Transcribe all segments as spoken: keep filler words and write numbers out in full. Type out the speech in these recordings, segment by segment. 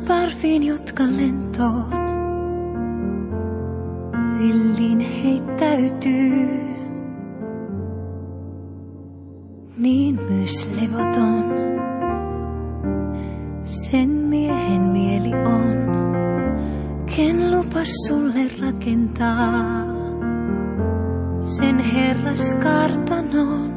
parviin, jotka lentoon villiin heittäytyy. Niin myös levoton sen miehen mieli on, ken lupas sulle rakentaa sen herras kartanon.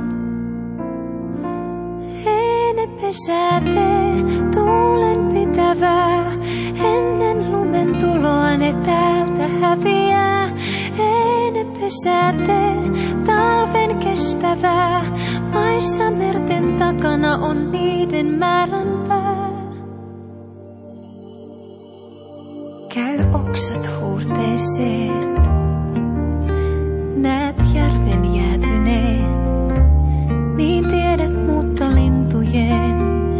Ene pesää tee tuulen pitävää, ennen lumen tuloa ne täältä häviää. Ene pesää tee talven kestävää, maissa merten takana on niiden määränpää. Käy oksat huurteeseen, näet järven jäätyneen, niin tiedät muuttolintujen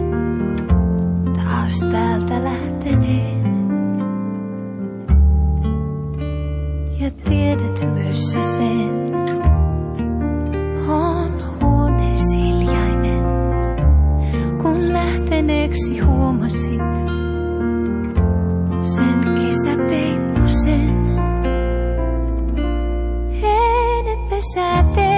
taas täältä lähteneen. Ja tiedät myös sä sen, on huoneesi hiljainen, kun lähteneeksi huomasit sen kesäpeipposen. Ene pesää tee